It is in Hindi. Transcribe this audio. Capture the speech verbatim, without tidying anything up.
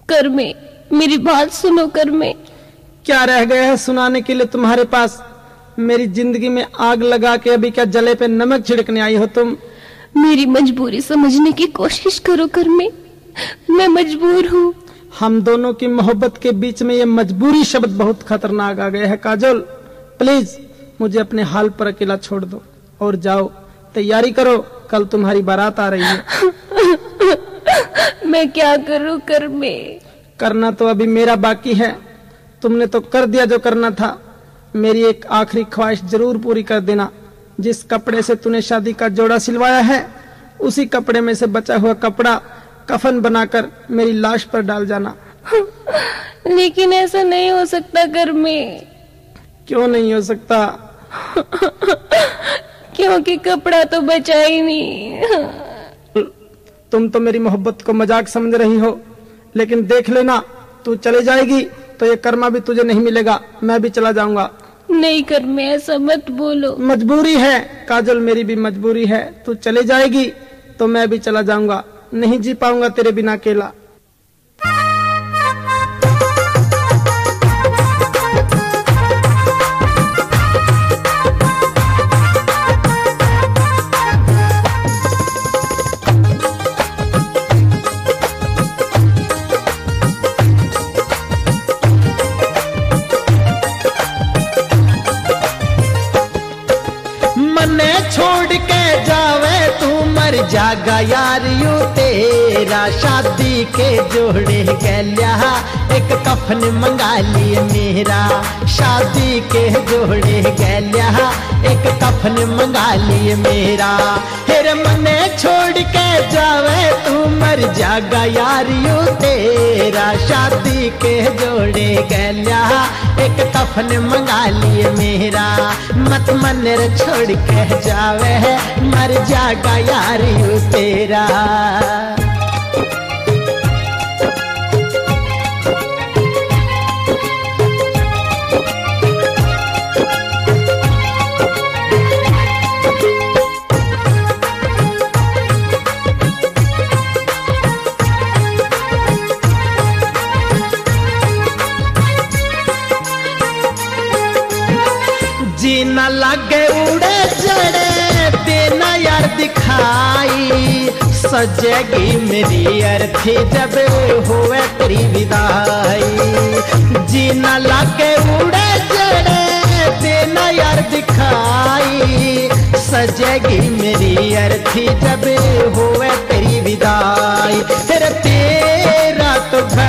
कर में मेरी बात सुनो कर में। क्या रह गया है सुनाने के लिए तुम्हारे पास? मेरी जिंदगी में आग लगा के अभी क्या जले पे नमक छिड़कने आई हो तुम? मेरी मजबूरी समझने की कोशिश करो कर में, मैं मजबूर हूँ। हम दोनों की मोहब्बत के बीच में ये मजबूरी शब्द बहुत खतरनाक आ गया है काजल। प्लीज मुझे अपने हाल पर अकेला छोड़ दो और जाओ, तैयारी करो, कल तुम्हारी बारात आ रही है। मैं क्या करूं कर में? करना तो अभी मेरा बाकी है। तुमने तो कर दिया जो करना था। मेरी एक आखिरी ख्वाहिश जरूर पूरी कर देना। जिस कपड़े से तूने शादी का जोड़ा सिलवाया है उसी कपड़े में से बचा हुआ कपड़ा कफन बनाकर मेरी लाश पर डाल जाना। लेकिन ऐसा नहीं हो सकता कर में। क्यों नहीं हो सकता? क्योंकि कपड़ा तो बचा ही नहीं। तुम तो मेरी मोहब्बत को मजाक समझ रही हो, लेकिन देख लेना, तू चले जाएगी तो ये कर्मा भी तुझे नहीं मिलेगा, मैं भी चला जाऊंगा। नहीं कर में ऐसा मत बोलो। मजबूरी है काजल, मेरी भी मजबूरी है। तू चले जाएगी तो मैं भी चला जाऊंगा, नहीं जी पाऊंगा तेरे बिना अकेला। मने छोड़ के जावे तू मर जागा यार यू तेरा। शादी के जोड़े गैल्या एक कफन मंगा लिए मेरा। शादी के जोड़े गैल्या एक कफन मंगा लिए मेरा। फिर मने छोड़ के जावे तू मर जागा यार यू तेरा। शादी के जोड़े गैल्या एक कफन मंगा लिए मेरा। मत मन छोड़ के जावे मर जागा यार यू तेरा। जीना लागे उड़े जड़े देना यार दिखाई। सजेगी मेरी अर्थी जब होवे तेरी विदाई। जीना लागे उड़े जड़े देना यार दिखाई। सजेगी मेरी अर्थी जब होवे तेरी विदाई। फिर तेरे